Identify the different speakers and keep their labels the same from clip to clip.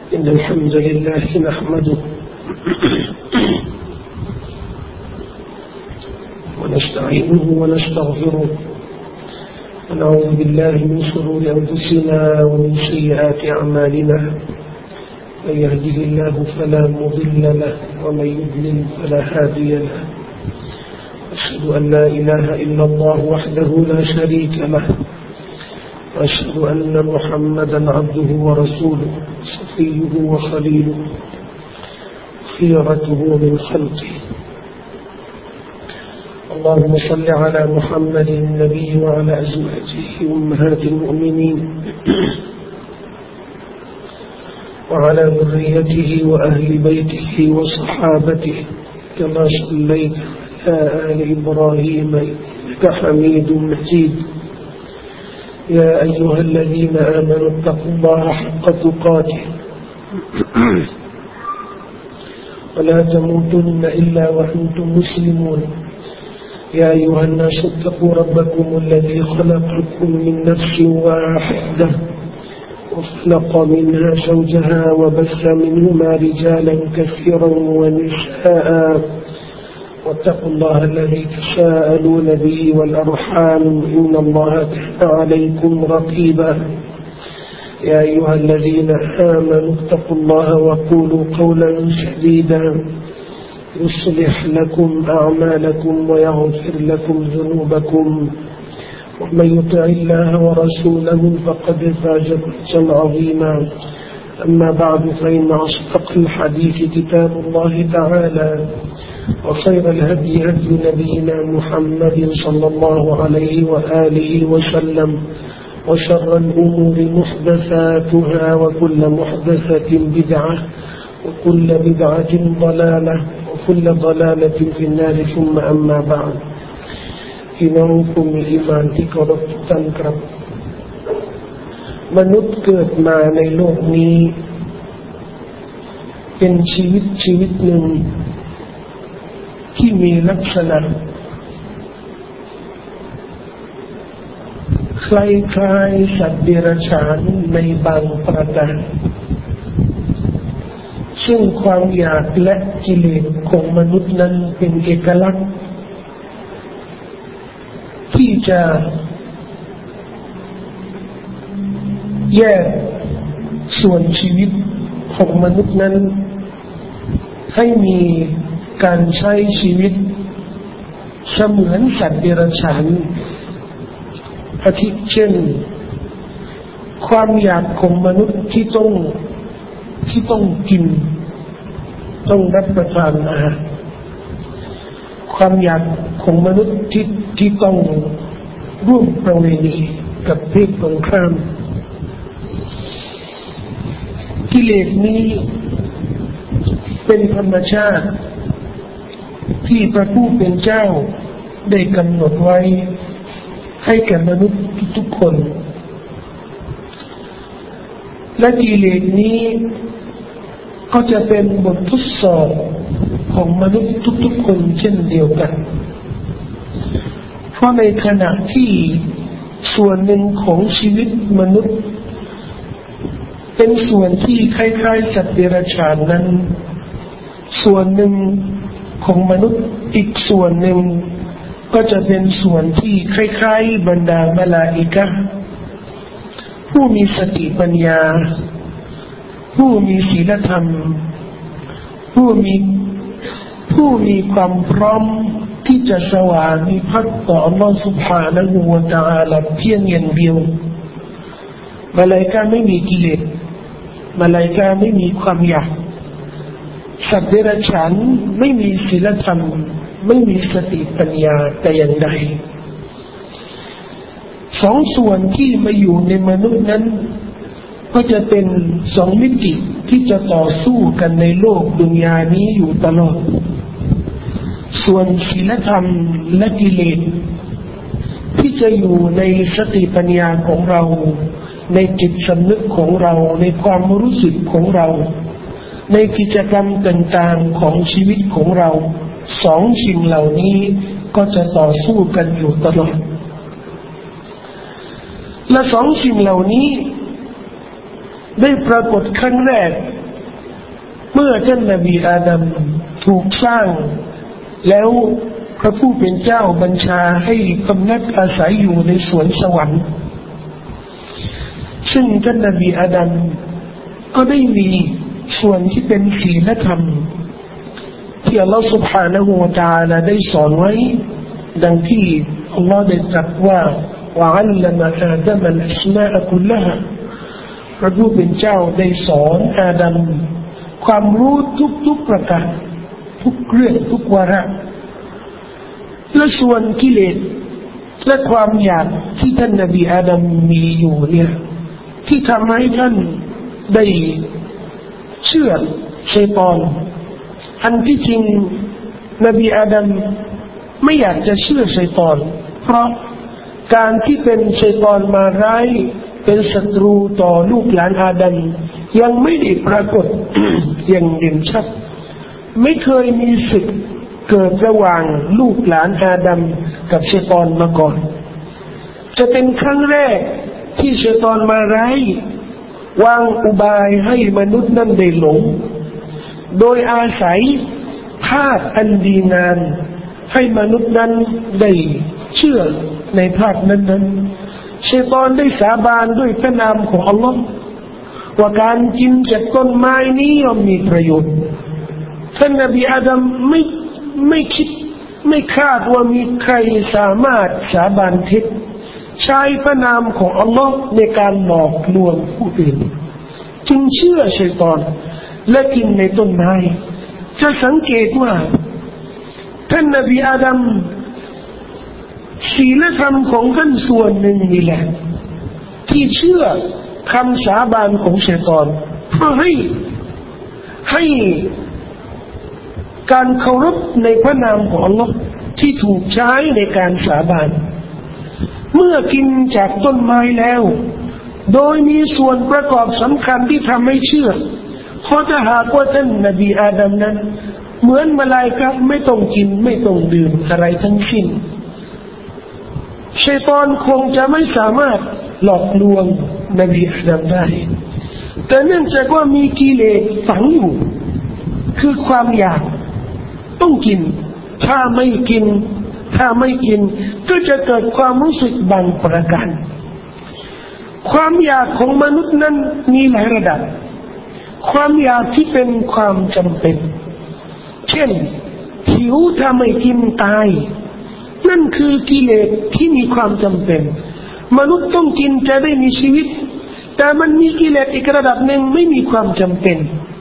Speaker 1: إن الحمد لله نحمده ونستعينه ونستغفره ونعوذ بالله من شرور أنفسنا ومن سيئات أعمالنا من يهده الله فلا مضل له ومن يضلل فلا هادي له أشهد أن لا إله إلا الله وحده لا شريك له وأشهد أن محمدا عبده ورسوله صفيه وخليله خيرته من خلقه اللهم صل على محمد النبي وعلى أزواجه أمهات المؤمنين وعلى ذريته وأهل بيته وصحابته كما صليت على آل إبراهيم إنك حميد مجيد يا أيها الذين آمنوا اتقوا الله حق تقاته ولا تموتن إلا وأنتم مسلمون يا أيها الناس اتقوا ربكم الذي خلقكم من نفس واحدة وخلق منها زوجها وبث منهما رجالا كثيرا ونساء واتقوا الله الذي تساءلون به والأرحام إن الله كان عليكم رقيبا يا أيها الذين آمنوا اتقوا الله وقولوا قولا سديدا يصلح لكم أعمالكم ويغفر لكم ذنوبكم ومن يطع الله ورسوله فقد فاز فوزا عظيما أما بعد فإن أصدق الحديث كتاب الله تعالى وخير الهدي هدي نبينا محمد صلى الله عليه وآله وسلم وشر الأمور محدثاتها وكل محدثة بدعة وكل بدعة ضلالة وكل ضلالة في النار ثم أما بعد พี่น้องผู้มีอีหม่านที่เคารพทุกท่านครับมนุษย์เกิดมาในโลกนี้เป็นชีวิตหนึ่งที่มีลักษณะคล้ายๆสัตว์เดรัจฉานในบางประการซึ่งความอยากและกิเลสของมนุษย์นั้นเป็นเอกลักษณ์ที่จะแยกส่วนชีวิตของมนุษย์นั้นให้มีการใช้ชีวิตเสมือนสัตว์เดรัจฉานอาทิเช่นความอยากของมนุษย์ที่ต้องกินต้องรับประทานอาหารความอยากของมนุษย์ที่ต้องร่วมประเวณีกับเพศตรงข้ามกิเลสนี้เป็นธรรมชาติที่พระผู้เป็นเจ้าได้กำหนดไว้ให้แก่มนุษย์ทุกคนและกิเลสนี้ก็จะเป็นบททดสอบของมนุษย์ทุกคนเช่นเดียวกันเพราะในขณะที่ส่วนหนึ่งของชีวิตมนุษย์เป็นส่วนที่คล้ายๆสัตว์เดรัจฉานนั้นส่วนหนึ่งของมนุษย์อีกส่วนหนึ่งก็จะเป็นส่วนที่คล้ายๆบรรดามลาอิกะห์ผู้มีสติปัญญาผู้มีศีลธรรมผู้มีความพร้อมที่จะสวามิภักดิ์ต่ออัลลอฮฺ سبحانه และ تعالى เพียงอย่างเดียวมลาอิกะห์ไม่มีกิเลสมลาอิกะห์ไม่มีความอยากสัตว์เดรัจฉานไม่มีศีลธรรมไม่มีสติปัญญาแต่อย่างใดสองส่วนที่มาอยู่ในมนุษย์นั้นก็จะเป็นสองมิติที่จะต่อสู้กันในโลกดุนยานี้อยู่ตลอดส่วนศีลธรรมและกิเลสที่จะอยู่ในสติปัญญาของเราในจิตสำนึกของเราในความรู้สึกของเราในกิจกรรมต่างๆของชีวิตของเราสองสิ่งเหล่านี้ก็จะต่อสู้กันอยู่ตลอดและสองสิ่งเหล่านี้ ได้ปรากฏครั้งแรกมื่อท่านนบีอาดัมถูกสร้างแล้วพระผู้เป็นเจ้าบัญชาให้พำนักอาศัยอยู่ในสวนสวรรค์ซึ่งท่านนบีอาดัมก็ได้มีส่วนที่เป็นศีลธรรมที่อัลลอฮฺ سبحانه และ تعالى ได้สอนไว้ดังที่อัลลอฮฺได้ตรัสว่า وعلم آدم الأسماء كلها พระผู้เป็นเจ้าได้สอนอาดัมความรู้ทุกประการทุกเรื่องทุกวาระและส่วนกิเลสและความอยากที่ท่านนบีอาดัมมีอยู่เนี่ยที่ทำให้ท่านได้เชื่อชัยฏอนอันที่จริงนบีอาดัมไม่อยากจะเชื่อชัยฏอนเพราะการที่เป็นชัยฏอนมาร้ายเป็นศัตรูต่อลูกหลานอาดัมยังไม่ได้ปรากฏ อย่างเด่นชัดไม่เคยมีศึกเกิดระหว่างลูกหลานอาดัมกับชัยฏอนมาก่อนจะเป็นครั้งแรกที่ชัยฏอนมาร้ายวางอุบายให้มนุษย์นั้นได้หลงโดยอาศัยภาพอันดีงามให้มนุษย์นั้นได้เชื่อในภาพนั้นชัยฏอนได้สาบานด้วยพระนามของอัลลอฮ์ว่าการกินจากต้นไม้นี้ย่อมมีประโยชน์ท่านนบีอาดัมไม่คิดไม่คาดว่ามีใครสามารถสาบานเท็จใช้พระนามของอัลลอฮ์ในการหลอกลวงผู้อื่นจึงเชื่อชัยฏอนและกินในต้นไม้จะสังเกตว่าท่านนบีอาดัมศีลธรรมของท่านส่วนหนึ่งนี่แหละที่เชื่อคำสาบานของชัยฏอนเพื่อให้การเคารพในพระนามของอัลลอฮ์ที่ถูกใช้ในการสาบานเมื่อกินจากต้นไม้แล้วโดยมีส่วนประกอบสำคัญที่ทำให้เชื่อเพราะถ้าหากว่าท่านนบีอาดัมนั้นเหมือนมลาอิกะฮ์ไม่ต้องกินไม่ต้องดื่มอะไรทั้งสิ้นชัยฏอนคงจะไม่สามารถหลอกลวงนบีอาดัมได้แต่เนื่องจากว่ามีกิเลสฝังอยู่คือความอยากต้องกินถ้าไม่กินก็จะเกิดความรู้สึกบางประการความอยากของมนุษย์นั้นมีหลายระดับความอยากที่เป็นความจำเป็นเช่นหิวถ้าไม่กินตายนั่นคือกิเลสที่มีความจำเป็นมนุษย์ต้องกินจะได้มีชีวิตแต่มันมีกิเลสอีกระดับหนึ่งไม่มีความจำเป็น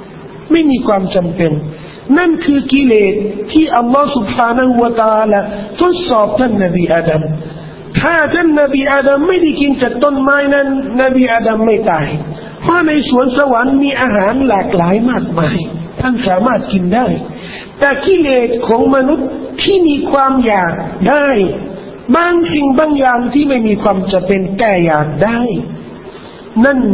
Speaker 1: นั่นคือกิเลสที่อัลลอฮฺ سبحانه และ تعالى ทดสอบท่านนบีอาดัมถ้าท่านนบีอาดัมไม่ได้กินจากต้นไม้นั้นนบีอาดัมไม่ตายเพราะในสวนสวรรค์มีอาหารหลากหลายมากมายท่านสามารถกินได้แต่กิเลสของมนุษย์ที่มีความอยากได้บางสิ่งบางอย่างที่ไม่มีความจำเป็นแต่อยากได้นั่น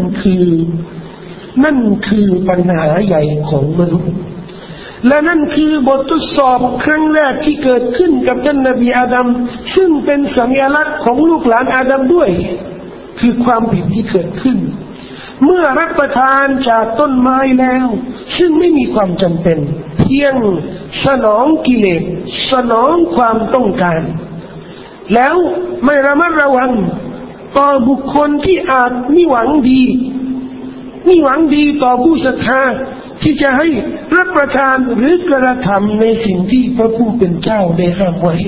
Speaker 1: คือปัญหาใหญ่ของมนุษย์และนั่นคือบททดสอบครั้งแรกที่เกิดขึ้นกับท่านนบีอาดัมซึ่งเป็นสัญลักษณ์ของลูกหลานอาดัมด้วยคือความผิดที่เกิดขึ้นเมื่อรับประทานจากต้นไม้แล้วซึ่งไม่มีความจำเป็นเพียงสนองกิเลสสนองความต้องการแล้วไม่ระมัดระวังต่อบุคคลที่อาจมิหวังดีต่อผู้ศรัทธาที่จะให้รับประทานหรือกระทำในสิ่งที่พระผู้เป็นเจ้าได้ห้ามไว้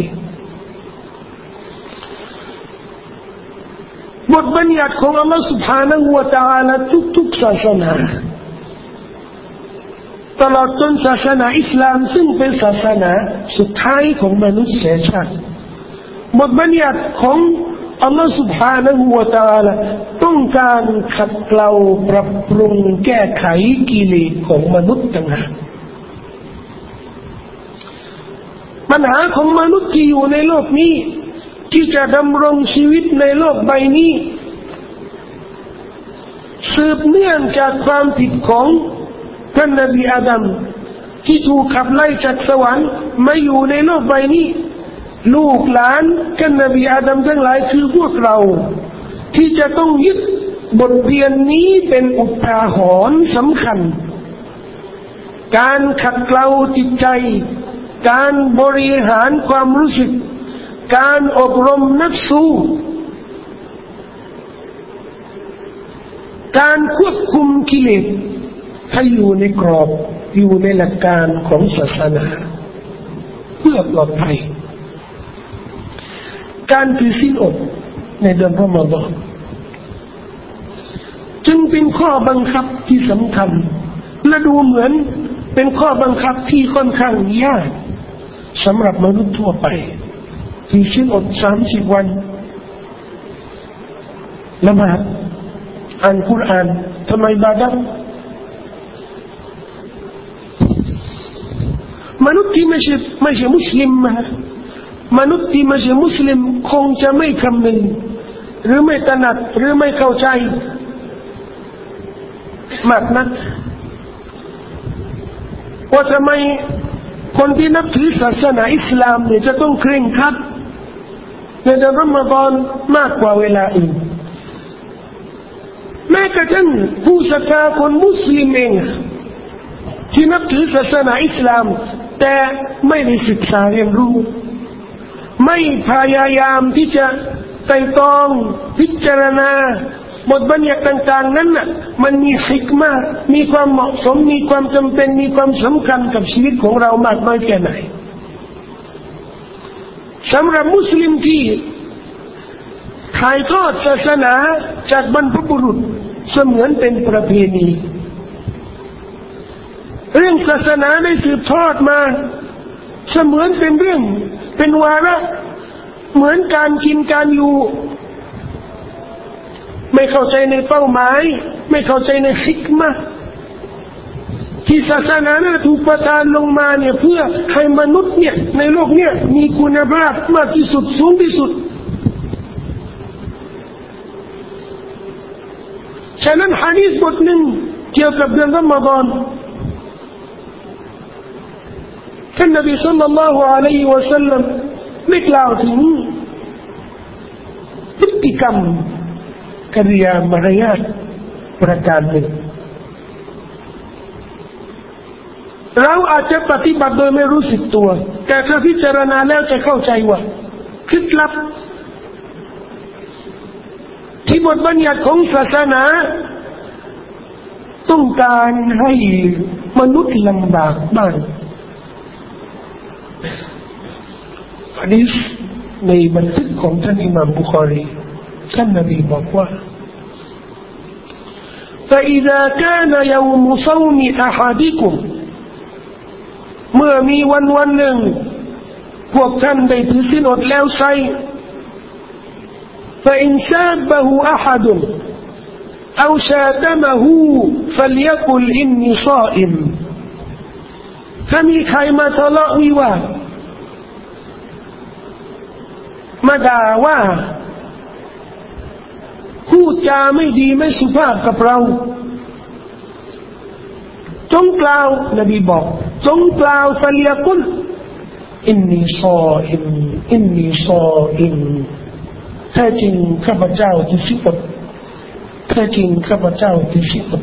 Speaker 1: บทบัญญัติของอัลลอฮฺ سبحانه และ تعالى ทุกศาสนาตลอดจนศาสนาอิสลามซึ่งเป็นศาสนาสุดท้ายของมนุษยชาติบทบัญญัติของอัลลอฮฺ سبحانه และ تعالى ต้องการขัดเกลาปรับปรุงแก้ไขกิเลสของมนุษย์ต่างหากปัญหาของมนุษย์ที่อยู่ในโลกนี้ที่จะดำรงชีวิตในโลกใบนี้สืบเนื่องจากความผิดของท่านนบีอาดัมที่ถูกขับไล่จากสวรรค์มาอยู่ในโลกใบนี้ลูกหลานท่านนบีอาดัมทั้งหลายคือพวกเราที่จะต้องยึดบทเรียนนี้เป็นอุทาหรณ์สำคัญการขัดเกลาจิตใจการบริหารความรู้สึกการอบรมนัฟซูการควบคุมกิเลสให้อยู่ในกรอบอยู่ในหลักการของศาสนาเพื่อปลอดภัยการถือศีลอดในเดือนรอมฎอนจึงเป็นข้อบังคับที่สำคัญและดูเหมือนเป็นข้อบังคับที่ค่อนข้างยากสำหรับมนุษย์ทั่วไปถือศีลอด30 วันละหมาดอ่านกุรอานทำไมบาดะห์มนุษย์ที่ไม่ใช่มุสลิมมนุษย์ที่ไม่ใช่มุสลิมคงจะไม่คำนึงหรือไม่ตระหนักหรือไม่เข้าใจมากนักว่าทำไมคนที่นับถือศาสนาอิสลามเนี่ยจะต้องเคร่งครัดในเดือนรอมฎอนมากกว่าเวลาอื่นแม้กระทั่งผู้ศรัทธาคนมุสลิมเองที่นับถือศาสนาอิสลามแต่ไม่ได้ศึกษาเรียนรู้ไม่พยายามที่จะไต่ตรองพิจารณาบทบัญญัติต่างๆนั้นน่ะมันมีฮิกมะห์มีความเหมาะสมมีความจำเป็นมีความสำคัญกับชีวิตของเรามากน้อยแค่ไหนสำหรับมุสลิมที่ถ่ายทอดศาสนาจากบรรพบุรุษเสมือนเป็นประเพณีเรื่องศาสนาได้สืบทอดมาเสมือนเป็นเรื่องเป็นวาระเหมือนการกินการอยู่ไม่เข้าใจในเป้าหมายไม่เข้าใจในฮิกมะห์ที่ศาสนานั้นถูกประทานลงมาเนี่ยเพื่อให้มนุษย์เนี่ยในโลกเนี่ยมีคุณภาพมากที่สุดสูงที่สุดฉะนั้นหะดีษบทหนึ่งเกี่ยวกับเดือนรอมฎอนท่านนบีศ็อลลัลลอฮุอะลัยฮิวะซัลลัมได้กล่าวถึงพฤติกรรมกิริยามารยาทประการหนึ่งเราอาจจะปฏิบัติโดยไม่รู้สึกตัวแต่ถ้าพิจารณาแล้วจะเข้าใจว่าเคล็ดลับที่บทบัญญัติของศาสนาต้องการให้มนุษย์ลำบากบ้างหะดีษในบันทึกของท่านอิหม่ามบุคอรีท่านนบีบอกว่า فإذا كان يوم صوم أحدكم เมื่อมีวันหนึ่งพวกท่านได้ถือศีลอดแล้วไซفإن سابه أحد أو شاتمه فليقل إني صائم ถ้ามีใครมาทะเลาะวิวาทมาด่าว่าพูดจาไม่ดีไม่สุภาพกับเราจงกล่าวนบีบอกจงกล่าวฟะลียกุลอินนีซออิมอินนีซออิมแท้จริงข้าพเจ้าที่สิอดแท้จริงข้าพเจ้าที่สิอด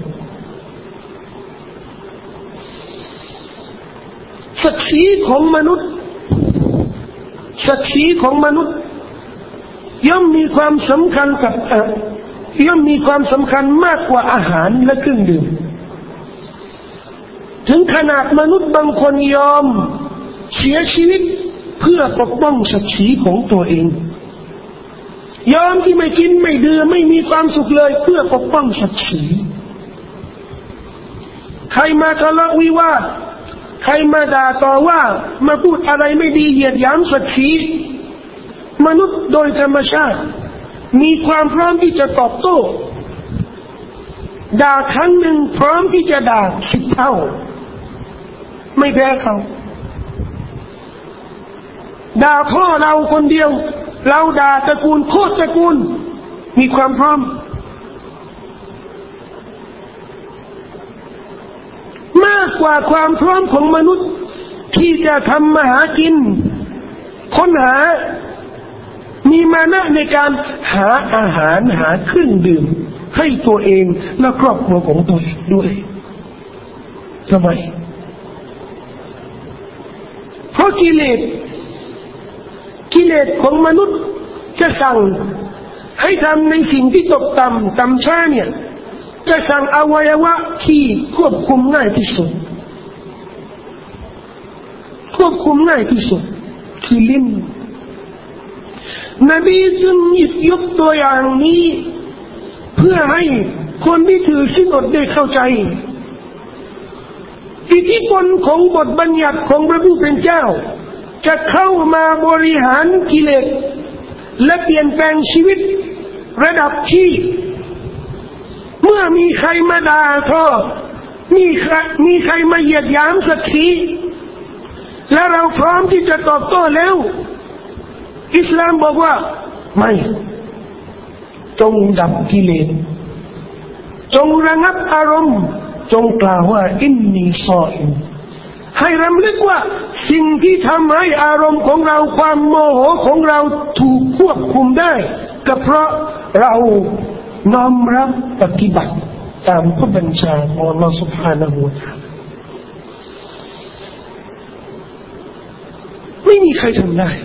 Speaker 1: ศักดิ์ศรีของมนุษย์ศักดิ์ศรีของมนุษย์ย่อมมีความสำคัญกับย่อมมีความสำคัญมากกว่าอาหารและเครื่องดื่มถึงขนาดมนุษย์บางคนยอมเสียชีวิตเพื่อปกป้องศักดิ์ศรีของตัวเองยอมที่ไม่กินไม่ดื่มไม่มีความสุขเลยเพื่อปกป้องศักดิ์ศรีใครมาทะเลาะวิวาทใครมาด่าต่อว่ามาพูดอะไรไม่ดีเหยียดหยามศักดิ์ศรีมนุษย์โดยธรรมชาติมีความพร้อมที่จะตอบโต้ด่าครั้งหนึ่งพร้อมที่จะด่า10 เท่าไม่แพ้เขาด่าพ่อเราคนเดียวเราด่าตระกูลโคตรตระกูลมีความพร้อมมากกว่าความพร้อมของมนุษย์ที่จะทำมาหากินค้นหามีมานะในการหาอาหารหาเครื่องดื่มให้ตัวเองและครอบครัวของตัวเองด้วยทำไมกิเลสของมนุษย์จะสั่งให้ทำในสิ่งที่ตกต่ำช้าเนี่ยจะสั่งอวัยวะที่ควบคุมง่ายที่สุดคือลิ้นนบีจึงหยิบยกตัวอย่างนี้เพื่อให้คนที่ถือศีลอดได้เข้าใจอิทธิพลของบทบัญญัติของพระผู้เป็นเจ้าจะเข้ามาบริหารกิเลสและเปลี่ยนแปลงชีวิตระดับที่เมื่อมีใครมาด่าทอมีใครมาเหยียดหยามสักทีและเราพร้อมที่จะตอบโต้แล้วอิสลามบอกว่าไม่จงดับกิเลสจงระงับอารมณ์จงกล่าวว่าอินนีซออิมให้รำลึกว่าสิ่งที่ทำให้อารมณ์ของเราความโมโหของเราถูกควบคุมได้ก็เพราะเราน้อมรับปฏิบัติตามพระบัญชาของอัลเลาะห์ซุบฮานะฮูวะตะอาลาไม่มีใครทำได้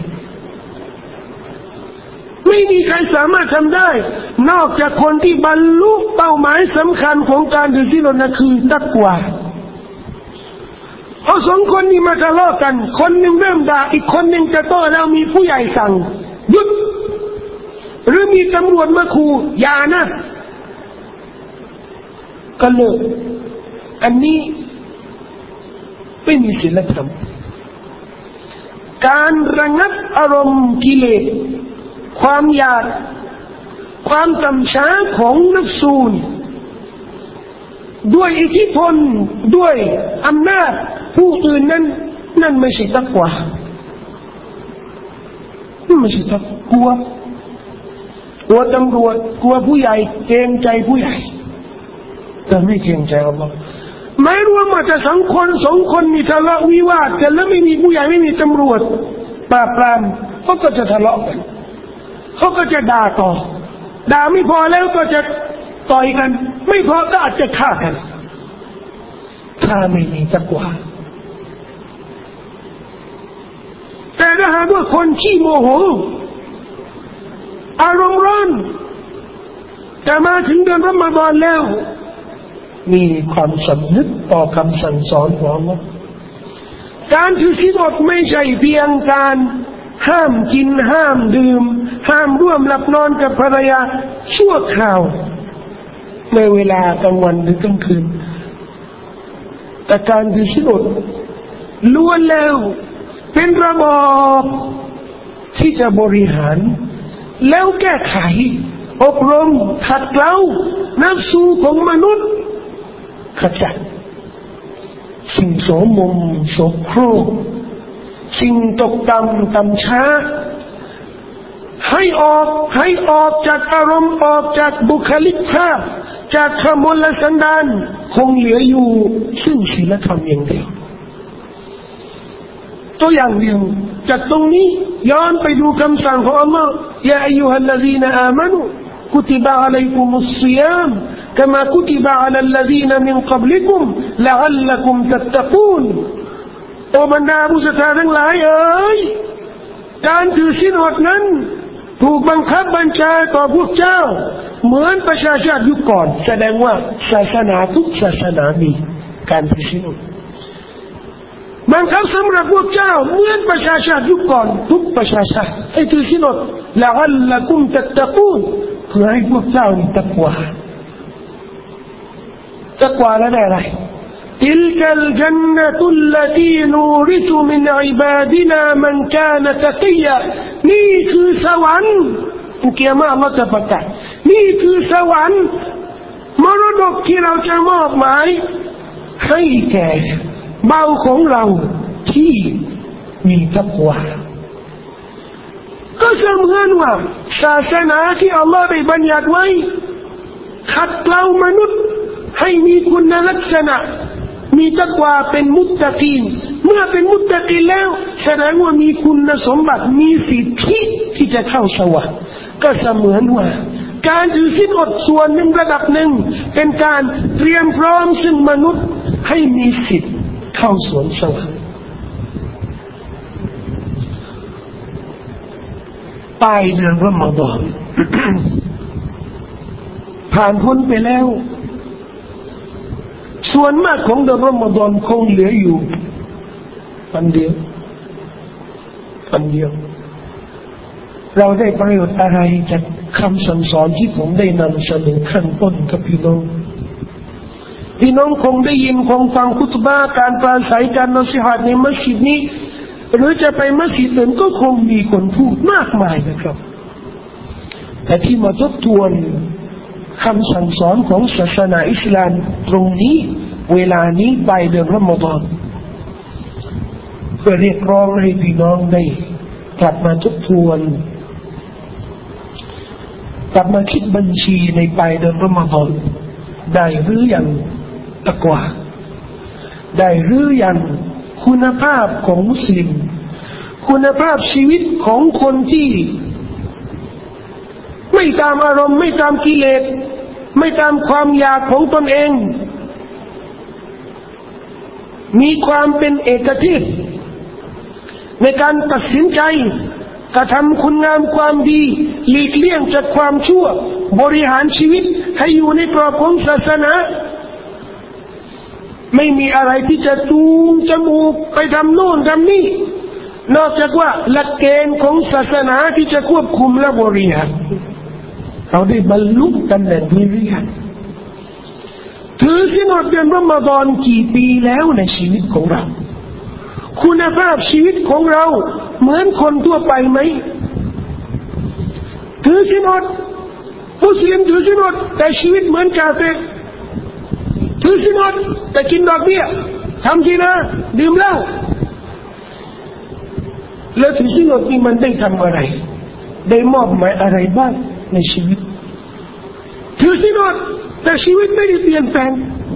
Speaker 1: ไม่มีใครสามารถทำได้นอกจากคนที่บรรลุเป้าหมายสำคัญของการถือศีลอดนั่นคือตักวาเอาสองคนนี้มาทะเลาะกันคนหนึ่งเริ่มด่าอีกคนหนึ่งจะโต้แล้วมีผู้ใหญ่สั่งหยุดหรือมีตำรวจมาขู่อย่านะก็เลิกอันนี้ไม่มีศีลธรรมการระงับอารมณ์กิเลสความอยากความต่ำช้าของนัฟซูนด้วยอิทธิพลด้วยอำนาจผู้อื่นนั่นไม่ใช่ตักวาไม่ใช่ตักกลัวตำรวจกลัวผู้ใหญ่เกรงใจผู้ใหญ่แต่ไม่เกรงใจอัลเลาะห์ไม่รู้ว่าจะสองคนมีทะเลาะวิวาทกันแล้วไม่มีผู้ใหญ่ไม่มีตำรวจปราบปรามเขาก็จะทะเลาะกันเขาก็จะด่าต่อด่าไม่พอแล้วก็จะต่อยกันไม่พอก็อาจจะฆ่ากันถ้าไม่มีตักวาแต่ถ้าหากว่าคนขี้โมโหอารมณ์ร้อนแต่มาถึงเดือนรอมฎอนแล้วมีความสำนึกต่อคำสั่งสอนของอัลเลาะห์การถือศีลอดไม่ใช่เพียงการห้ามกินห้ามดื่มห้ามร่วมหลับนอนกับภรรยาชั่วคราวในเวลากลางวันหรือกลางคืนแต่การถือศีลอดล้วนแล้วเป็นระบอบที่จะบริหารแล้วแก้ไขอบรมขัดเกลานัฟซูของมนุษย์ขจัดสิ่งโสมมโสโครกสิ่งตกต่ำช้าให้ออกจากอารมณ์ออกจากบุคลิกภาพจากขมลสันดานคงเหลืออยู่ซึ่งศีลธรรมอย่างเดียวตัวอย่างเดียวจากตรงนี้ย้อนไปดูคำสั่งของอัลลอฮ์ยาอัยยูฮัลลซีนอามานูกุติบะอะลัยกุมุศศิยามกะมากุติบะอะลัลลซีนมินกับลิกุมละอัลลักุมตัตตะกูนโอบรรดาผู้ศรัทธาทั้งหลายเอ๋ยการถือศีลอดนั้นถูกบังคับบัญชาต่อพวกเจ้าเหมือนประชาชาติยุคก่อนแสดงว่าศาสนาทุกศาสนามีการถือศีลอดบังคับสำหรับพวกเจ้าเหมือนประชาชาติยุคก่อนทุกประชาชาติให้ถือศีลอดละอัลลักุมตัตตะกูนเพื่อให้พวกเจ้ามีตักวาแล้วได้อะไร تلك الجنة التي نورث من عبادنا من كان تقيا นี่คือสวรรค์เกียรติอัลเลาะห์จะประกาศนี่คือสวรรค์มรดกที่เราจะมอบหมายให้แก่เบาของเราที่มีตักวาก็เสมือนว่าศาสนาที่อัลเลาะห์ได้บัญญัติไว้ขัดเกลามนุษย์ให้มีคุณลักษณะมีตักวาเป็นมุตตะกีนเมื่อเป็นมุตตะกีนแล้วแสดงว่ามีคุณสมบัติมีสิทธิที่จะเข้าสวรรค์ก็เสมือนว่าการถือศีลอดส่วนหนึ่งระดับหนึ่งเป็นการเตรียมพร้อมซึ่งมนุษย์ให้มีสิทธิ์เข้าสวนสวรรค์ปลายเดือนรอมฎอน ผ่านพ้นไปแล้วส่วนมากของเดือนรอมฎอนคงเหลืออยู่วันเดียวเราได้ประโยชน์อะไรจากคำสั่งสอนที่ผมได้นำเสนอขั้นต้นกับพี่น้องคงได้ยินคงฟังคุตบะห์การปราศัยการนัสิฮะห์ในมัสยิดนี้หรือจะไปมัสยิดอื่นก็คงมีคนพูดมากมายนะครับแต่ที่มาทบทวนคำสั่งสอนของศาสนาอิสลามตรงนี้เวลานี้ปลายเดือนรอมฎอนเพื่อเรียกร้องให้พี่น้องได้กลับมาทบทวนกลับมาคิดบัญชีในปลายเดือนรอมฎอนได้หรือยังตะกวาได้หรือยังคุณภาพของมุสลิมคุณภาพชีวิตของคนที่ไม่ตามอารมณ์ไม่ตามกิเลสไม่ตามความอยากของตนเองมีความเป็นเอกเทศในการตัดสินใจกระทำคุณงามความดีหลีกเลี่ยงจากความชั่วบริหารชีวิตให้อยู่ในกรอบของศาสนาไม่มีอะไรที่จะจูงจมูกไปทำโน่นทำนี่นอกจากว่าหลักเกณฑ์ของศาสนาที่จะควบคุมและบริหารเราได้บรรลุตำแหน่งนี้หรือยังถือศีลอดเดือนรอมฎอนกี่ปีแล้วในชีวิตของเราคุณภาพชีวิตของเราเหมือนคนทั่วไปไหมถือศีลอดมุสลิมถือศีลอดแต่ชีวิตเหมือนกาเฟ่ถือศีลอดแต่กินดอกเบี้ยทำกินนะดื่มเหล้าแล้วถือศีลอดนี่มันได้ทำอะไรได้มอบหมายอะไรบ้างในชีวิตถือศีลอดแต่ชีวิตไม่ได้เปลี่ยนแปลง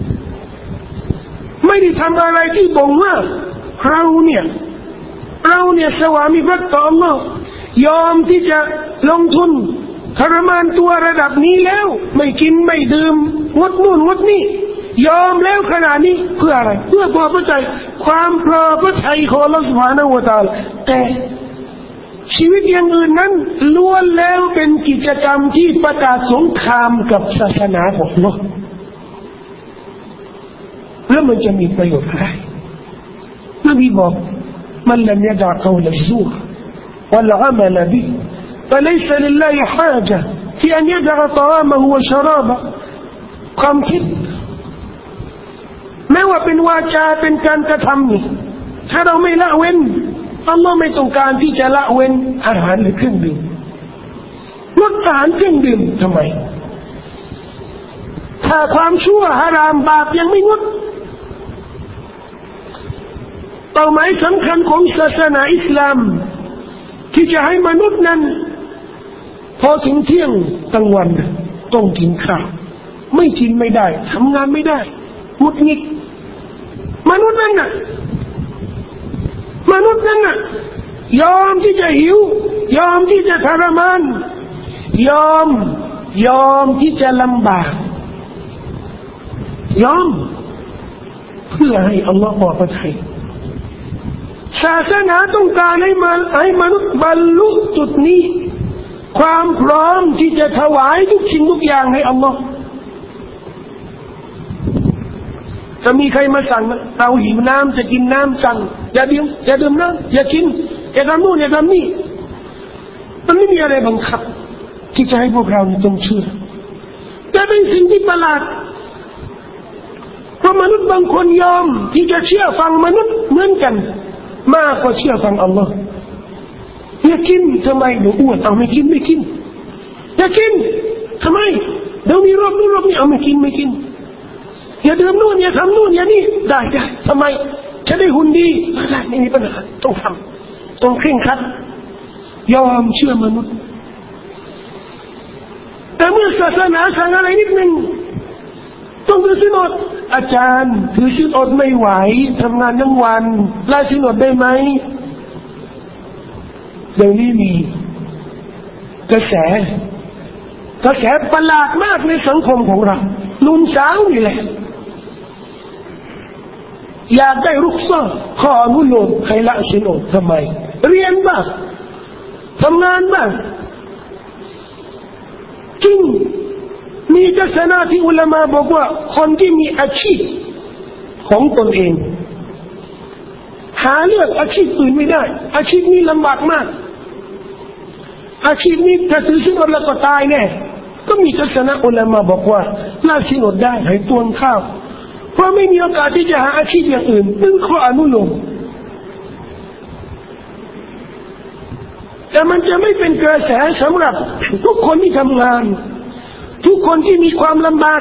Speaker 1: ไม่ได้ทำอะไรที่บ่งว่าเราเนี่ยสวามิภักดิ์ต่อ Allah ยอมที่จะลงทุนทรมานตัวระดับนี้แล้วไม่กินไม่ดื่มงดนู่นงดนี่ยอมแล้วขนาดนี้เพื่ออะไรเพื่อพอพระทัยความพอพระทัยของ Allah Subhanahu Wa Taala แต่ชีวิตอย่างอื่นนั้นล้วนแล้วเป็นกิจกรรมที่ประกาศสงครามกับศาสนาของ Allah แล้วมันจะมีประโยชน์อะไรนบีบอกمن لم يدع قول الزور والعمل به فليس لله حاجة في أن يدع طعامه وشرابه ความคิดแม้ว่าเป็นวาจาเป็นการกระทำนี่ถ้าเราไม่ละเว้นอัลลอฮ์ไม่ต้องการที่จะละเว้นอาหารหรือเครื่องดื่มลดอาหารเครื่องดื่มทำไมถ้าความชั่วฮารามบาปยังไม่งดเป้าหมายสำคัญของศาสนาอิสลามที่จะให้มนุษย์นั้นพอถึงเที่ยงกลางวันต้องกินข้าวไม่กินไม่ได้ทำงานไม่ได้หงุดหงิดมนุษย์นั้นน่ะยอมที่จะหิวยอมที่จะทรมานยอมที่จะลำบากยอมเพื่อให้อัลลอฮฺพอใจศาสนาต้องการให้มนุษย์บรรลุจุดนี้ความพร้อมที่จะถวายทุกสิ่งทุกอย่างให้อัลลอฮฺจะมีใครมาสั่งเราหิวน้ำจะกินน้ำสั่งอย่าดื่มน้ำอย่ากินอย่าทำนู่นอย่าทำนี่มันไม่มีอะไรบังคับที่จะให้พวกเราต้องเชื่อแต่เป็นสิ่งที่ประหลาดเพราะมนุษย์บางคนยอมที่จะเชื่อฟังมนุษย์เหมือนกันมากกว่าเชื่อฟังอัลลอฮ์อย่ากินทำไมเดี๋ยวอ้วนเอาไม่กินอย่ากินทำไมเดี๋ยวมีโรคนู่นโรคนี้เอาไม่กินอย่าดื่มนู่นอย่าทำนู่นอย่านี่ได้ทำไมจะได้หุ่นดีได้ไม่มีปัญหาต้องทำต้องเคร่งครัดยอมเชื่อมนุษย์แต่เมื่อศาสนาสั่งอะไรนิดนึงต้องถือศีลอดอาจารย์ถือศีลอดไม่ไหวทำงานทั้งวันลาศีลอดได้ไหมเดี๋ยวนี้มีกระแสประหลาดมากในสังคมของเราหนุ่มสาวนี่แหละอยากได้รุกซ่าขออนุโลมให้ละศีลอดทำไมเรียนบ้างทำงานบ้างจริงมีทัศนะที่อุลามะบอกว่าคนที่มีอาชีพของตนเองหาเลือกอาชีพอื่นไม่ได้อาชีพนี้ลำบากมากอาชีพนี้ถ้าถือศีลอดแล้วก็ตายแน่ก็มีทัศนะอุลามะบอกว่าละศีลอดได้ให้ตวงข้าวเพราะไม่มีโอกาสที่จะหาอาชีพอย่างอื่นซึ่งข้ออนุโลมแต่มันจะไม่เป็นกระแสสำหรับทุกคนที่ทำงานทุกคนที่มีความลำบาก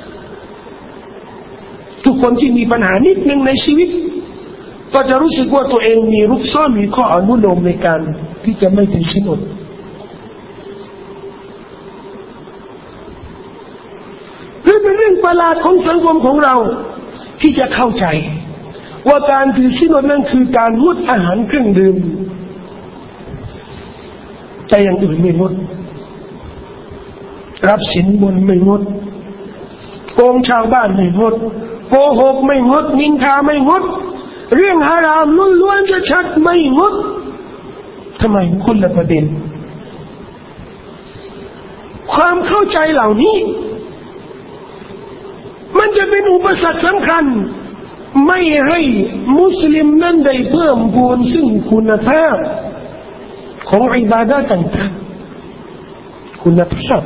Speaker 1: ทุกคนที่มีปัญหานิดนึงในชีวิตก็จะรู้สึกว่าตัวเองมีรุกซ้อนมีข้ออนุโลมในการที่จะไม่ถือศีลอดเป็นเรื่องประหลาดของสังคมของเราที่จะเข้าใจว่าการถือศีลอดนั้นคือการงดอาหารเครื่องดื่มแต่อย่างอื่นไม่งดรับสินบนไม่งดโกงชาวบ้านไม่งดโกหกไม่งดนินทาไม่งดเรื่องฮารามล้วนๆจะชัดไม่งดทำไมคนละประเด็นความเข้าใจเหล่านี้มันจะเป็นอุปสรรคสำคัญไม่ให้มุสลิมนั้นได้เพิ่มพูนซึ่งคุณภาพของอิบาดะห์ต่างๆคุณภาพ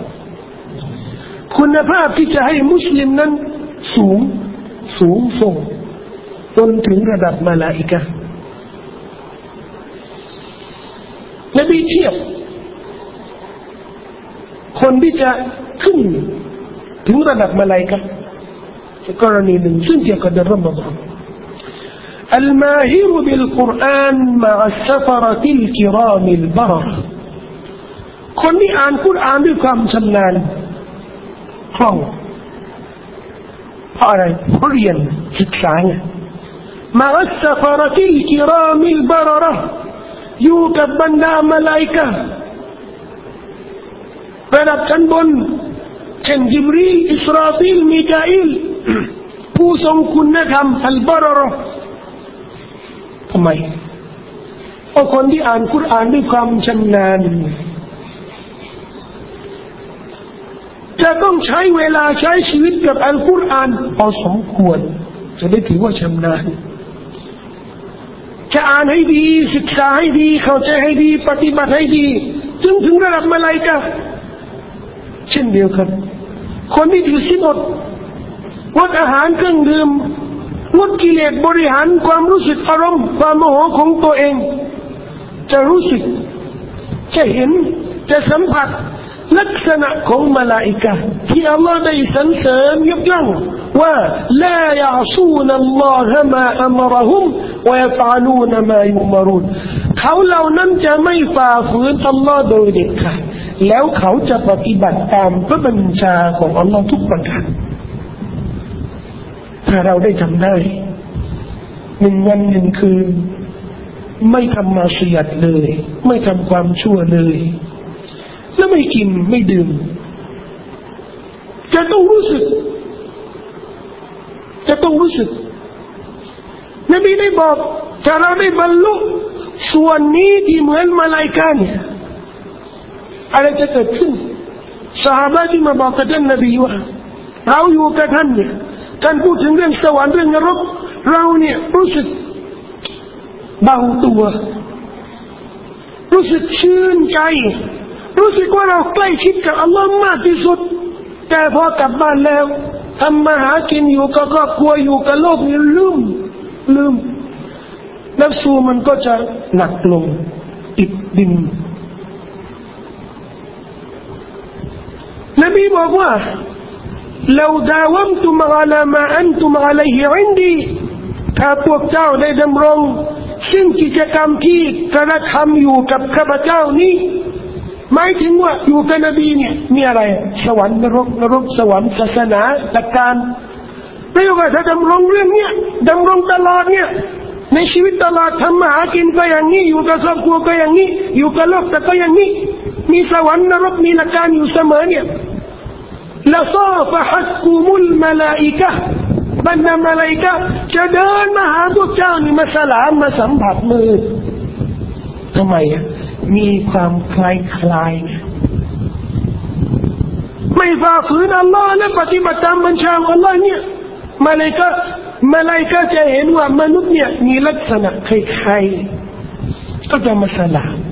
Speaker 1: ที่จะให้มุสลิมนั้นสูงส่งจนถึงระดับมลาอิกะห์นบีเทียบคนที่จะขึ้นถึงระดับมลาอิกะห์กรณีหนึ่งซึ่งเกี่ยวกับเดือนรอมฎอนالماهر بالقرآن مع السفرة الكرام البررة คนที่อ่านกุรอานด้วยความชำนาญคล่องเพราะอะไรเพราะเรียนศึกษาไง مع السفرة الكرام البررة อยู่กับบรรดามลาอิกะห์ระดับชั้นบนเช่นญิบรีลอิสราฟีลมีกาอิลผู้ทรงคุณธรรมอัลบารอทำไมเพราะคนที่อ่านกุรอานด้วยความชำนาญจะต้องใช้เวลาใช้ชีวิตกับอัลกุรอานพอสมควรจะได้ถือว่าชำนาญจะอ่านให้ดีศึกษาให้ดีเข้าใจให้ดีปฏิบัติให้ดีจนถึงระดับมลาอิกะห์เช่นเดียวกันคนที่ถือศีลอดงดอาหารเครื่องดื่มงดกิเลสบริหารความรู้สึกอารมณ์ความโมโหของตัวเองจะรู้สึกจะเห็นจะสัมผัสลักษณะของมลาอิกะห์ที่อัลลอฮ์ได้สรรเสริญยกย่องว่าลายะซูนัลลอฮะมาอัมรหุมวะยัฟอะลูนมายุมรูนเขาเหล่านั้นจะไม่ฝ่าฝืนอัลลอฮ์โดยเด็ดขาดแล้วเขาจะปฏิบัติตามพระบัญชาของอัลลอฮ์ทุกประการถ้าเราได้ทำได้1 วัน 1 คืนไม่ทำมาเสียดเลยไม่ทำความชั่วเลยและไม่กินไม่ดื่มจะต้องรู้สึกนบีได้บอกถ้าเราได้บรรลุส่วนนี้ที่เหมือนมลาอิกะห์เนี่ยอะไรจะเกิดขึ้นซอฮาบะห์ที่มาบอกกับท่านนบีว่าเราอยู่กับท่านเนี่ยท่านพูดถึงเรื่องสวรรค์เรื่องนรกเราเนี่ยรู้สึกเบาตัวรู้สึกชื่นใจรู้สึกว่าเราใกล้ชิดกับอัลลอฮ์มากที่สุดแต่พอกลับบ้านแล้วทำมาหากินอยู่กับครอบครัวอยู่กับโลกนี้ลืมนัฟซูมันก็จะหนักลงติดดินนบีบอกว่าلو داومتم على ما أنتم عليه عندي ถ้าพวกเจ้าได้ดำรงซึ่งกิจกรรมที่กระทำอยู่กับข้าพเจ้านี้หมายถึงว่าอยู่กับนบีเนี่ยมีอะไรสวรรค์นรกสวรรค์ศาสนาหลักการไม่ว่าถ้าดำรงเรื่องเนี้ยดำรงตลอดเนี่ยในชีวิตตลอดทำมาหากินก็อย่างนี้อยู่กับครอบครัวก็อย่างนี้อยู่กับโลกแต่ก็อย่างนี้มีสวรรค์นรกมีหลักการอยู่เสมอเนี่ยละซาฟะฮัตกุมุลมลาอิกะห์บรรดามลาอิกะห์จะเดินมาหาพวกเจ้านี่มาสลามมาสัมผัสมือทำไมมีความคล้ายไม่ฝ่าฝืนอัลลอฮ์และปฏิบัติตามบัญชาของอัลลอฮ์เนี่ยมาเลย์ก็จะเห็นว่ามนุษย์เนี่ยมีลักษณะคล้ายๆก็จะมาสลาม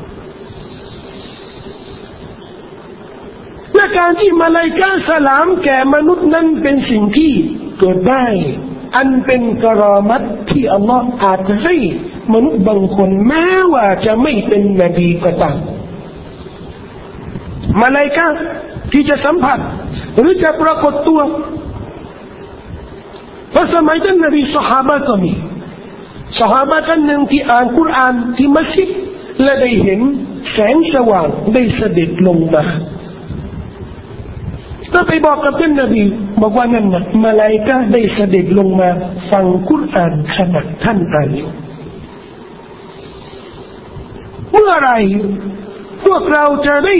Speaker 1: และการที่มาเลย์ก็สลามแก่มนุษย์นั้นเป็นสิ่งที่เกิดได้อันเป็นกรอมัตที่อัลลอฮ์อาจจะให้มนุษย์บางคนแม้ว่าจะไม่เป็นนบีก็ตามมาเลย์ก็ที่จะสัมผัสหรือจะปรากฏตัวเพราะสมัยท่านนบีซอฮาบะห์ก็มีซอฮาบะห์ท่านหนึ่งที่อ่านกุรอานที่มัสยิดและได้เห็นแสงสว่างได้เสด็จลงมาก็ไปบอกกับท่านนบีบอกว่านั่นนะมาลาอิกะห์ได้เสด็จลงมาฟังกุรอานขณะท่านอ่านอยู่เมื่อไรพวกเราจะได้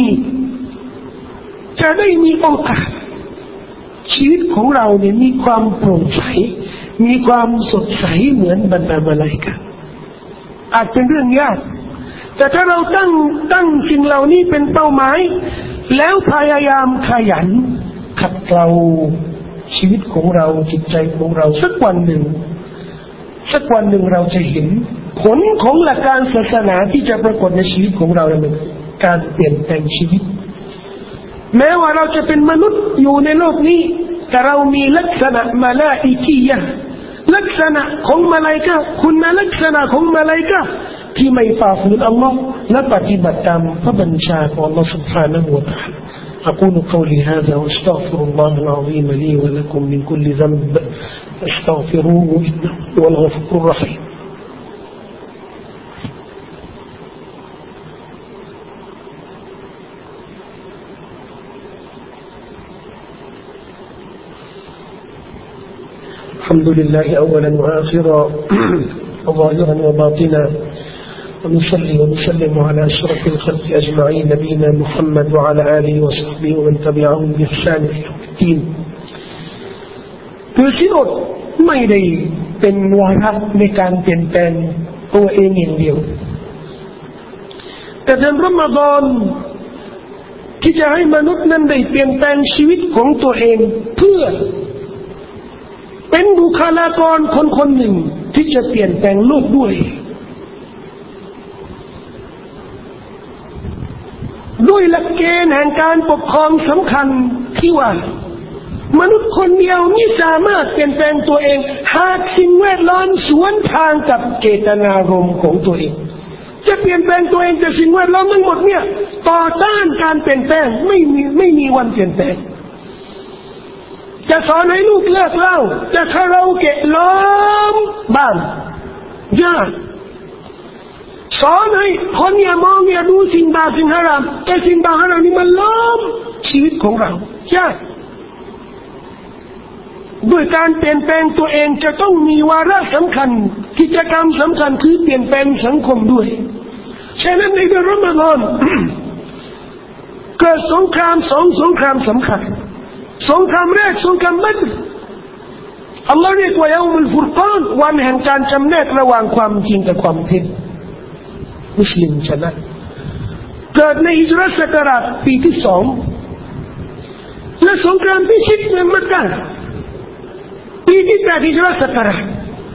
Speaker 1: มีโอกาสชีวิตของเราเนี่ยมีความโปร่งใสมีความสดใสเหมือนบรรดามาลาอิกะห์อาจเป็นเรื่องยากแต่ถ้าเราตั้งสิ่งเหล่านี้เป็นเป้าหมายแล้วพยายามขยันขัดเกลาชีวิตของเราจิตใจของเราสักวันหนึ่งเราจะเห็นผลของหลักการศาสนาที่จะปรากฏในชีวิตของเราเป็นการเปลี่ยนแปลงชีวิตแม้ว่าเราจะเป็นมนุษย์อยู่ในโลกนี้แต่เรามีลักษณะมาลาอิกียะห์ลักษณะของมาลาอิกะห์คุณลักษณะของมาลาอิกะห์ที่ไม่ฝ่าฝืนอัลลอฮ์และปฏิบัติตามพระบัญชาของอัลลอฮ์ سبحانه และ تعالى أقول قولي هذا وأستغفر الله العظيم لي ولكم من كل ذنب فاستغفروه إنه هو الغفور الرحيم الحمد لله أولا وآخرا وظاهرا وباطنا ونصلي ونسلم على أشرف الخلق أجمعين نبينا محمد وعلى آله وصحبه ومن تبعهم بإحسان إلى يوم الدين คือสินอดไม่ได้เป็นวาระในการเปลี่ยนแปลงตัวเองอย่างเดียวแต่เดือนรอมฎอนที่จะให้มนุษย์นั้นได้เปลี่ยนแปลงชีวิตของตัวเองเพื่อเป็นบุคลากรคนหนึ่งที่จะเปลี่ยนแปลงโลกด้วยหลักเกณฑ์แห่งการปกครองสำคัญที่ว่ามนุษย์คนเดียวไม่สามารถเปลี่ยนแปลงตัวเองหากสิ่งแวดล้อมสวนทางกับเจตนารมณ์ของตัวเองจะเปลี่ยนแปลงตัวเองแต่สิ่งแวดล้อมทั้งหมดเนี่ยต่อต้านการเปลี่ยนแปลงไม่มีวันเปลี่ยนแปลงจะสอนให้ลูกเลิกเหล้าจะคาราโอเกะล้อมบ้านยากสอนให้คนอย่ามองอย่าดูสิ่งบาปสิ่งฮารามแต่สิ่งบาปฮารามนี่มันล้อมชีวิตของเรายากด้วยการเปลี่ยนแปลงตัวเองจะต้องมีวาระสำคัญกิจกรรมสำคัญคือเปลี่ยนแปลงสังคมด้วยฉะนั้นในเดือนรอมฎอนเกิดสงครามสำคัญสงครามแรกสงครามบัดรอัลลอฮ์เรียกว่ายวมุลฟุรกานวันแห่งการจำแนกระหว่างความจริงกับความเท็จมุสลิมชนะเกิดในฮิจรัตศักราชปีที่2และสงครามพิชิตเมืองมักกะฮ์ปีที่8ฮิจรัตศักราช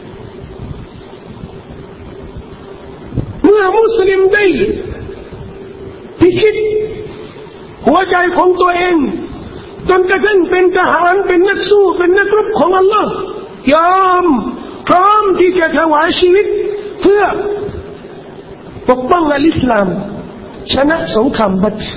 Speaker 1: เมื่อมุสลิมได้พิชิตหัวใจของตัวเองจนกระทั่งเป็นทหารเป็นนักสู้เป็นนักรบของอัลลอฮ์ยอมพร้อมที่จะถวายชีวิตเพื่อปกป้องอิสลามชนะสงครามบัดร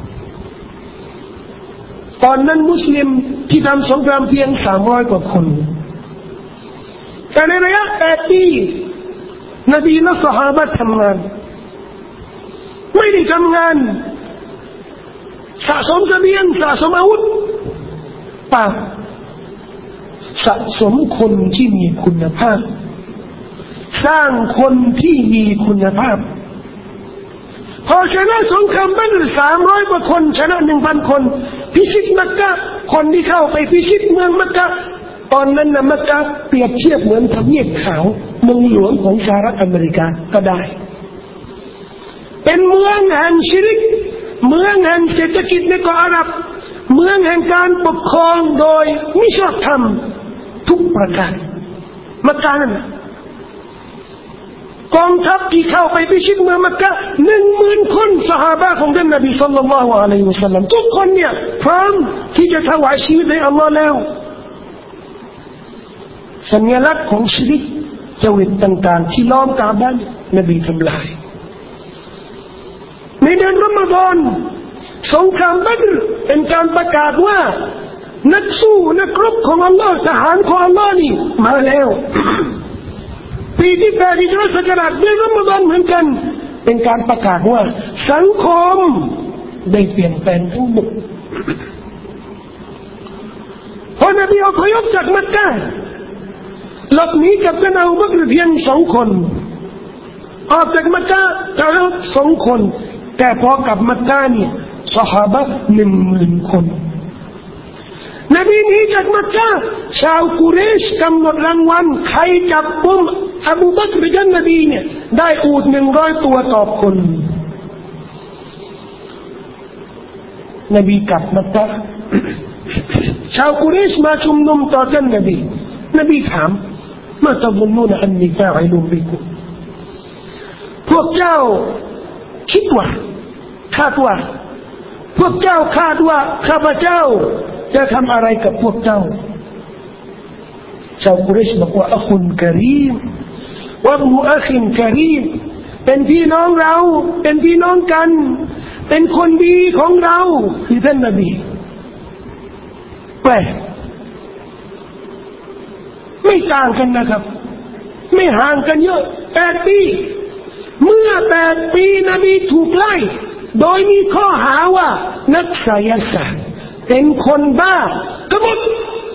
Speaker 1: ตอนนั้นมุสลิมที่ทำสงครามเพียง300 กว่าคนแต่ในระยะ8 ปีนบีและซอฮาบะห์ทำงานไม่ได้ทำงานสะสมเสบียงสะสมอาวุธป่าสะสมคนที่มีคุณภาพสร้างคนที่มีคุณภาพพอชนะสงครามบัดร300 กว่าคนชนะ 1,000 คนพิชิตมักกะฮ์คนที่เข้าไปพิชิตเมืองมักกะฮ์ตอนนั้นนะมักกะฮ์เปรียบเทียบเหมือนทำเนียบขาวเมืองหลวงของสหรัฐอเมริกาก็ได้เป็นเมืองแห่งชิริกเมืองแห่งเศรษฐกิจในเกาะอาหรับเมืองแห่งการปกครองโดยมิชอบธรรมทุกประการมักกะนั่นกองทัพที่เข้าไปพิชิตเมืองมักกะ 10,000 คนซอฮาบะห์ของท่านนบีศ็อลลัลลอฮุอะลัยฮิวะซัลลัมทุกคนเนี่ยพร้อมที่จะถวายชีวิตให้อัลลอฮ์แล้วสัญลักษณ์ของชีวิตจวิตต่างๆที่ล้อมกาบะห์นบีทำลายในเดือนรอมฎอนสงครามบัดรเป็นการประกาศว่านักสู้นักรบของอัลลอฮ์ทหารของอัลลอฮ์นี่มาแล้วปีที่8 ฮิจเราะห์ศักราชเดือนรอมฎอนเหมือนกันเป็นการประกาศว่าสังคมได้เปลี่ยนแปลงทั้งหมดพอนบีอพยพจากมักกะฮ์หลบหนีกับท่านอบูบักรเพียง2 คนออกจากมักกะฮ์แล้ว2 คนแต่พอกลับมักกะฮ์เนี่ยซอฮาบะห์ 10,000 คนนบีหนีจากมักกะฮ์ชาวกุเรชกำหนดรางวัลใครจับกุมอบูบักรกับนบีเนี่ยได้อูฐ100 ตัวต่อคนนบีกลับมักกะฮ์ชาวกุเรชมาชุมนุมต่อท่านนบีถามมาตะซุนนูนอันนีฟาอิลุบิกุมพวกเจ้าคิดว่าคาดว่าพวกเจ้าคาดว่าข้าพเจ้าจะทำอะไรกับพวกเจ้าชาวกุเรชบอกว่าอัคุนกะรีมวะบุอัคินกะรีมเป็นพี่น้องเราเป็นพี่น้องกันเป็นคนดีของเราคือท่านนบีแปลไม่ต่างกันนะครับไม่ห่างกันเยอะ8 ปีเมื่อ8 ปีนบีถูกไล่โดยมีข้อหาว่านักไสยศาสตร์เป็นคนบ้ากบฏ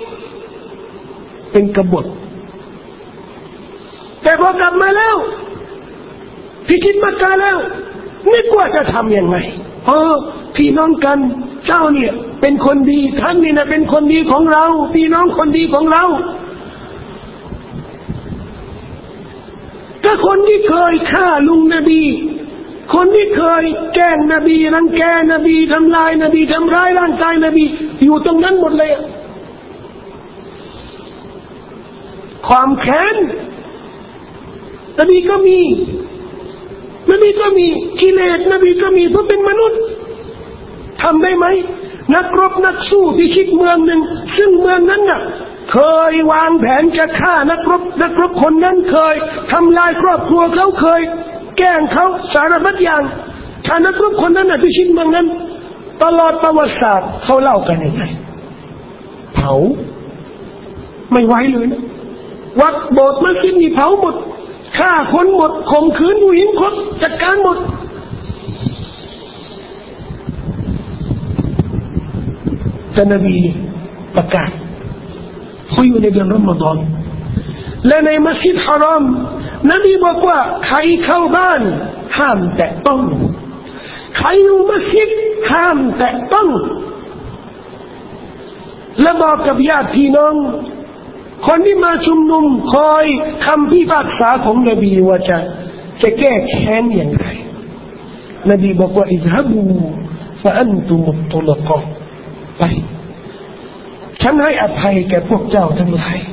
Speaker 1: เป็นกบฏแต่พอกลับมาแล้วพิชิตมักกะฮ์แล้วนึกว่าจะทำยังไงพี่น้องกันเจ้าเนี่ยเป็นคนดีท่านนี่นะเป็นคนดีของเราพี่น้องคนดีของเราถ้าคนที่เคยฆ่าลุงนบีคนที่เคยแกล้งนบีรังแกนบีทำลายนบีทำร้ายร่างกายนบีอยู่ตรงนั้นหมดเลยความแค้นนบีก็มีกิเลสนบีก็มีเพราะเป็นมนุษย์ทำได้ไหมนักรบนักสู้พิชิตเมืองหนึ่งซึ่งเมืองนั้นน่ะเคยวางแผนจะฆ่านักรบคนนั้นเคยทำลายครอบครัวเขาเคยแกล้งเขาสารพัดอย่างถ้านักรบคนนั้นน่ะพิชิตเมืองนั้นตลอดประวัติศาสตร์เขาเล่ากันยังไงเผาไม่ไหวเลยนะวัดโบสถ์มัสยิดนี่เผาหมดฆ่าคนหมดข่มขืนผู้หญิงคนจัดการหมดแต่นบีประกาศเขาอยู่ในเดือนรอมฎอนและในมัสยิดฮารอมนบีบอกว่าใครเข้าบ้านห้ามแตะต้องใครอยู่มัสยิดห้ามแตะต้องและบอกกับญาติพี่น้องคนที่มาชุมนุมคอยคำพิพากษาของนบีว่าจะแก้แค้นอย่างไรนบีบอกว่าอิซฮะบูฟะอันตุมุตตุลกะไปฉันให้อภัยแก่พวกเจ้าทั้งหลาย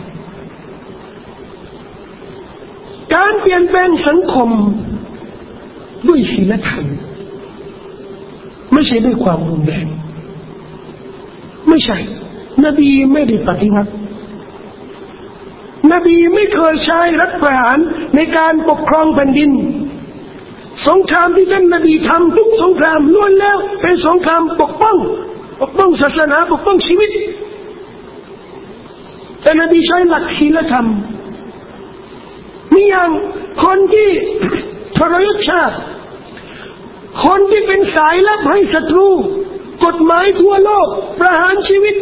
Speaker 1: การเปลี่ยนแปลงสังคมด้วยศีลธรรมไม่ใช่ด้วยความรุนแรงไม่ใช่นบีไม่ได้ปฏิวัตินบีไม่เคยใช้รัฐประหารในการปกครองแผ่นดินสงครามที่ท่านนบีทำทุกสงครามล้วนแล้วเป็นสงครามปกป้องศาสนาปกป้องชีวิตแต่นบีใช้หลักศีลธรรมมีอย่างคนที่ทรยศชาติคนที่เป็นสายลับให้ศัตรูกฎหมายทั่วโลกประหารชีวิต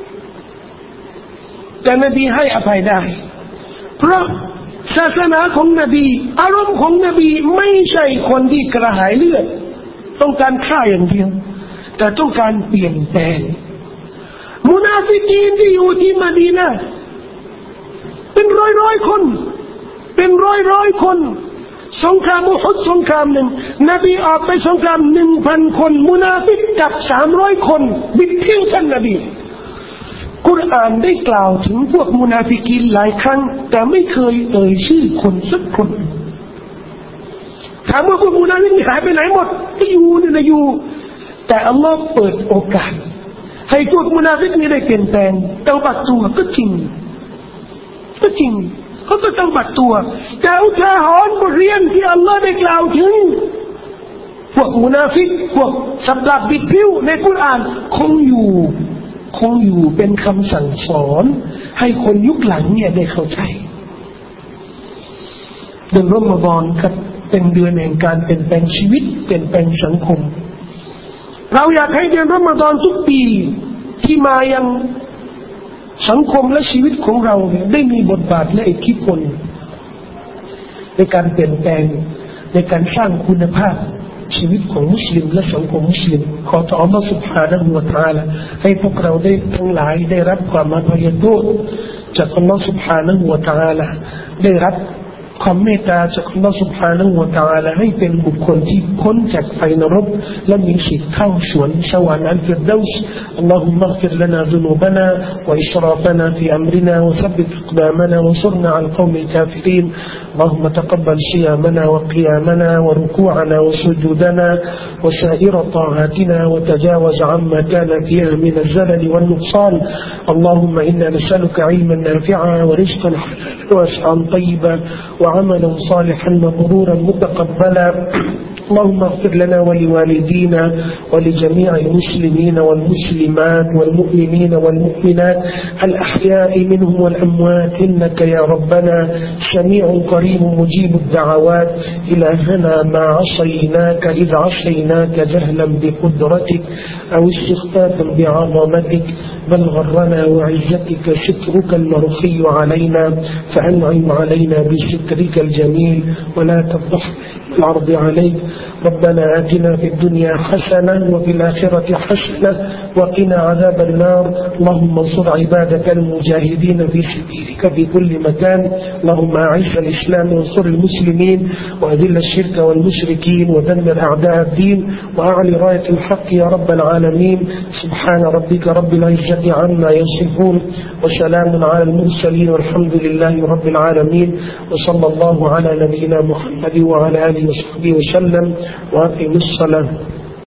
Speaker 1: แต่นบีให้อภัยได้เพราะศาสนาของนบีอารมณ์ของนบีไม่ใช่คนที่กระหายเลือดต้องการฆ่าอย่างเดียวแต่ต้องการเปลี่ยนแปลงมุนาฟิกีนที่อยู่ที่มะดีนะห์เป็นร้อยคนสงครามอุฮุดสงครามหนึ่งนบีออกไปสงคราม 1,000 คนมุนาฟิกกับ300 คนบิดเบี้ยวท่านนบีกุรอานได้กล่าวถึงพวกมุนาฟิกีนหลายครั้งแต่ไม่เคยเอ่ยชื่อคนสักคนถามว่าพวกมุนาฟิกหายไปไหนหมดอยู่นี่นะอยู่แต่อัลลอฮ์เปิดโอกาสให้พวกมุนาฟิกนี้ได้เปลี่ยนแปลงเตาบัดตัวก็จริงเขาก็ต้องบัดตัวแต่อุทาหรณ์บทเรียนที่อัลลอฮ์ได้กล่าวถึงพวกมุนาฟิกพวกสับหลับบิดผิวในกุรอานคงอยู่เป็นคำสั่งสอนให้คนยุคหลังเนี่ยได้เข้าใจเดือนรอมฎอนครับเป็นเดือนแห่งการเปลี่ยนแปลงชีวิตเปลี่ยนแปลงสังคมเราอยากให้เดือนรอมฎอนทุกปีที่มายังสังคมและชีวิตของเราได้มีบทบาทและอิทธิพลในการเปลี่ยนแปลงในการสร้างคุณภาพชีวิตของมุสลิมและสังคมมุสลิมขอต่ออัลลอฮฺ سبحانه และ تعالى ให้พวกเราได้ทั้งหลายได้รับความอภัยโทษจากอัลลอฮฺ سبحانه และ تعالى ได้รับความเมตตาจากอัลลอฮฺ سبحانه และ تعالى ให้เป็นบุคคลที่พ้นจากไฟนรกและมีสิทธิ์เข้าสวนสวรรค์อันฟิรเดาส์ اللهم اغفر لنا ذنوبنا وإسرافنا في أمرنا وثبت أقدامنا وانصرنا على القوم الكافرين اللهم تقبل صيامنا وقيامنا وركوعنا وسجودنا وسائر طاعاتنا وتجاوز عما كان فيها من الزلل والنقصان اللهم إنا نسألك علما نافعا ورزقا حلالا واسعا طيبا وعملا صالحا مبرورا متقبلا اللهم اغفر لنا ولوالدينا ولجميع المسلمين والمسلمات والمؤمنين والمؤمنات الأحياء منهم والأموات إنك يا ربنا سميع قريب مجيب الدعوات إلهنا ما عصيناك إذ عصيناك جهلا بقدرتك أو استخفافا بعظمتك بل غرنا وعزتك سترك المرخي علينا فأنعم علينا بسترك الجميل ولا تفضحنا العرض عليك ربنا آتنا في الدنيا حسنة وفي الآخرة حسنة وقنا عذاب النار اللهم انصر عبادك المجاهدين في سبيلك في كل مكان اللهم أعز الإسلام وانصر المسلمين وأذل الشرك والمشركين ودمر أعداء الدين وأعلي راية الحق يا رب العالمين سبحان ربك رب العزة عما يصفون وسلام على المرسلين والحمد لله رب العالمين وصلى الله على نبينا محمد وعلى آله وصحبه وسلم وأقم الصلاة